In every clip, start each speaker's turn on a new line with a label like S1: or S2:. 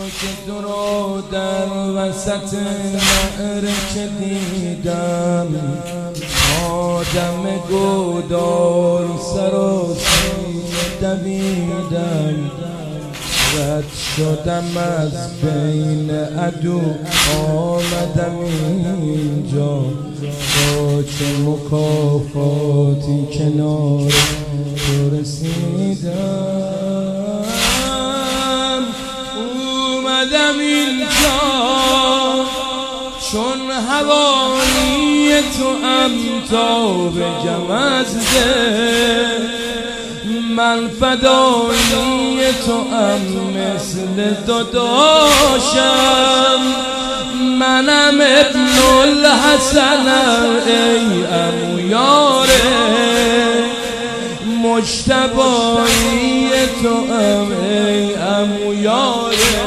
S1: که تو رو در وسط معرکه دیدم، آدم گودال سر و سینه دویدم، رد شدم از بین عدو آمدم اینجا، با چه مکافاتی کنار تو رسیدم. اومدم اینجا چون حوالی تو ام تا بگم از دل، من فدایی تو ام مثل داداشم، منم ابن الحسنم ای عمو یاره، مجتبایی تو ام ای عمو یاره.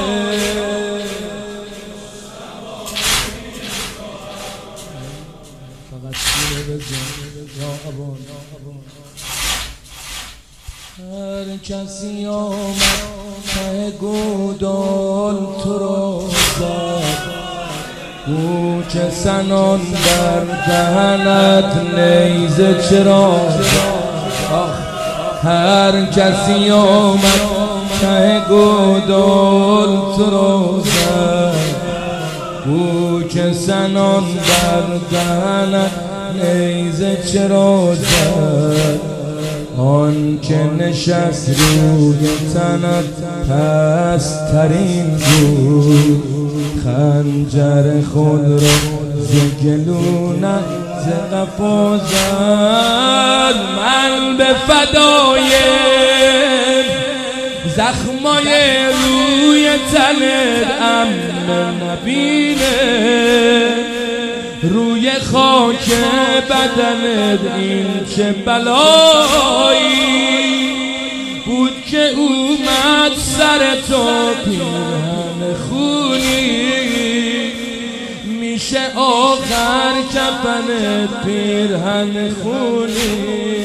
S1: فقط سینه بزن یا ابان، هر کسی آمد ته گودال تو را زد، کوچه سنان در دهنت نیزه چرا زد. هر کسی آمد ته گودال تو را زد، کوچه سنان در دهنت نیزه چرا زد. آن که نشست روی تنت پسترین بود، خنجر خود را ز گلونت ز قفا زد. من به فدای زخمای روی تنت امن نبینه، روی خاک بدنت این چه بلایی بود که اومد سر تو پیرهن خونی، میشه آخر کفنت پیرهن خونی.